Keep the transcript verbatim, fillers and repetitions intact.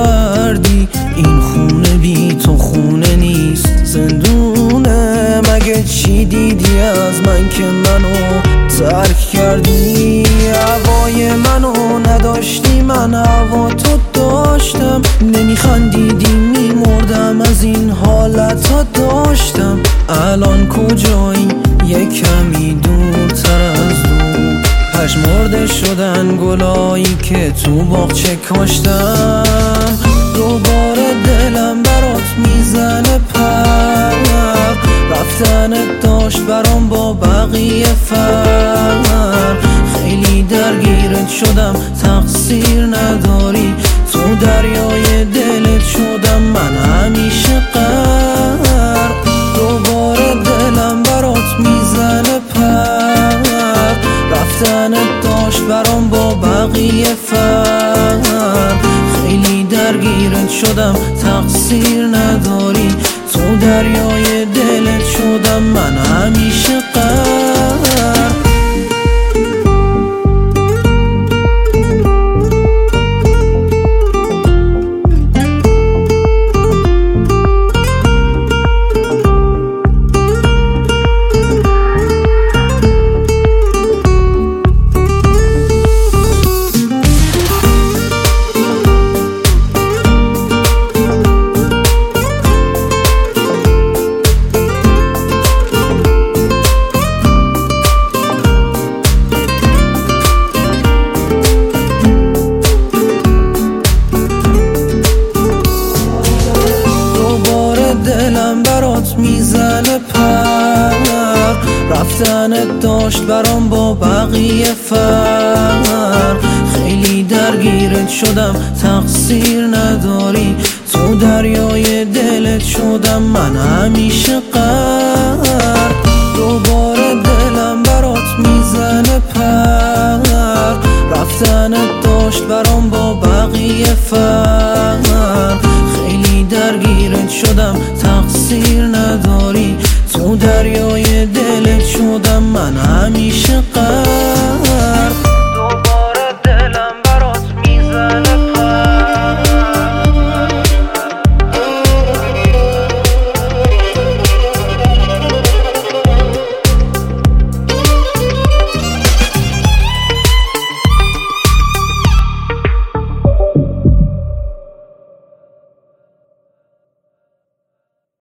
کردی. این خونه بی تو خونه نیست، زندونه. مگه چی دیدی از من که منو ترک کردی؟ هوای منو نداشتی، من هوا تو داشتم. نمیخندیدی میمردم، از این حالت ها داشتم. الان کجایی؟ یه کمی دورتر از دور. پژمرده شدن گلایی که تو باغچه کاشتم. دوباره دلم برات میزنه پر، رفتنت داشت برام با بقیه فرق. خیلی درگیرت شدم، تقصیر نداری. تو دریای دلت شدم من همیشه غرق. دوباره دلم برات میزنه پر، رفتنت داشت برام با بقیه فرق. خیلی درگیرت شدم، تقصیر نداری. تو دریای دلت شدم من همیشه غرق. دلم برات میزنه پر، رفتنت داشت برام با بقیه فرق. خیلی درگیرت شدم، تقصیر نداری. تو دریای دلت شدم من همیشه غرق. دوباره دلم برات میزنه پر، رفتنت داشت برام با بقیه فرق. خیلی درگیرت شدم، تقصیر نداری. تو دریای دلت شدم من